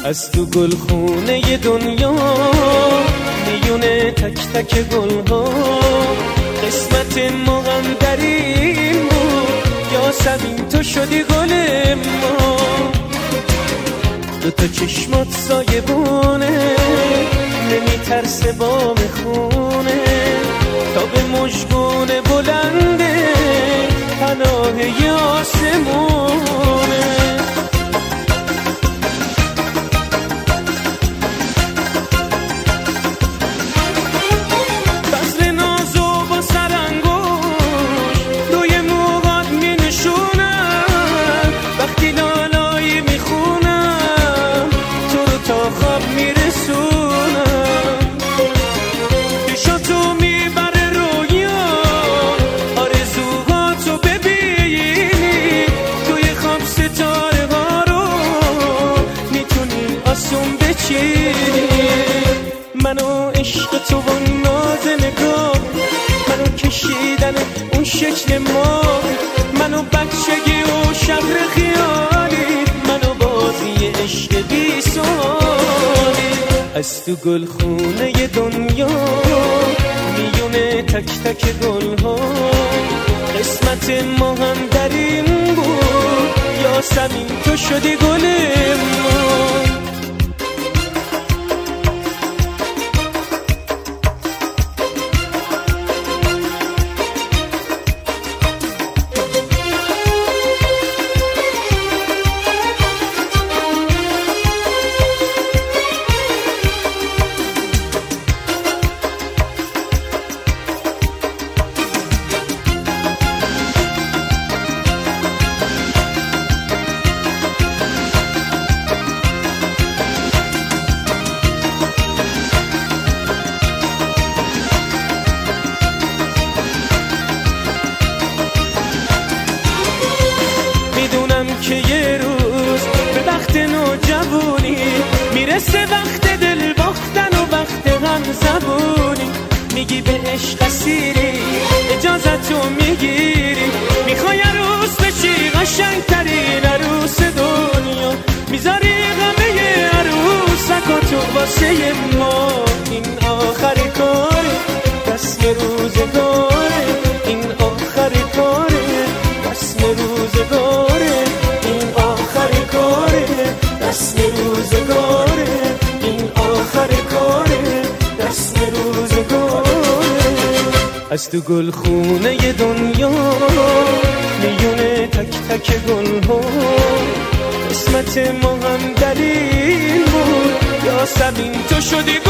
از تو گلخونه دنیا میونه تک تک گلها قسمت ما هم در این بود یاسمین تو شدی گل ما دوتا چشمات سایبونه نمیترسه بام خونه تا به مژگون بلنده پناه آسمونه منو عشق تو و ناز نگاه منو کشیدن اون شکل ما منو بچگی و شهر خیالی منو بازی عشق بی سوالی از تو گلخونه دنیا میونه تک تک گلها قسمت ما هم در این بود یاسمین تو شدی گل ما که یه روز به وقت نوجوانی میرسه وقت دل باختن و وقت غم زبونی میگی به عشق اسیری اجازتو میگیری میخوای عروس بشی قشنگترین عروس دنیا میذاری غمه عروسکاتو واسه ما این آخری کاره رسم روزگاره این آخری کاره رسم روزگاره رسم روزگاره این آخر کاره رسم روزگاره از تو گلخونه دنیا میونه تک تک گلها قسمت ما هم در این بود یاسمین تو شدی